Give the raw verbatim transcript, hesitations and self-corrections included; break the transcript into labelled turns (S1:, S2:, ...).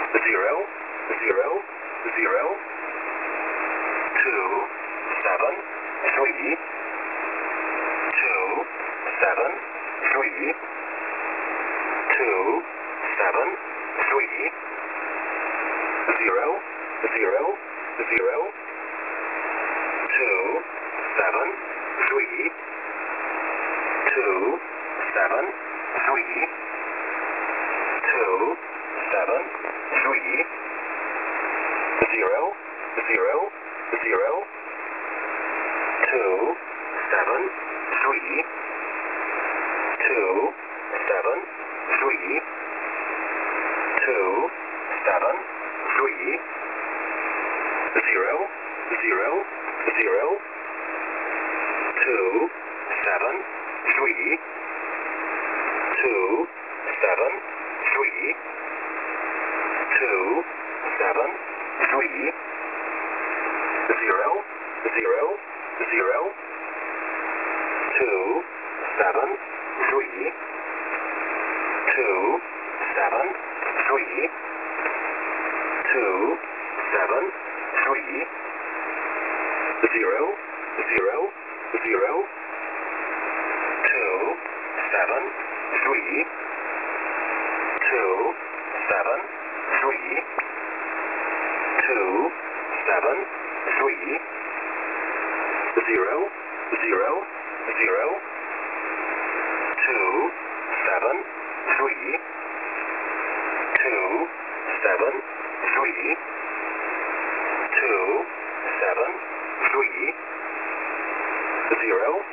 S1: zero, zero, zero, two, seven, three, two, seven, three, two, seven, three, zero, zero, zero, two, seven, three, two, seven, three, two, seven, three, zero, zero, zero, two, seven, three, two, seven, three, two, seven, three, zero, zero, zero, two, seven, three, two, seven, three, two, seven, three, zero, zero, zero, two, seven, three, two, seven, three, two, seven, three, zero, zero, zero, two, seven, three, two, seven, three, two, seven, three, zero, zero, zero, two, seven, three, two, seven, three, two, seven, three, zero,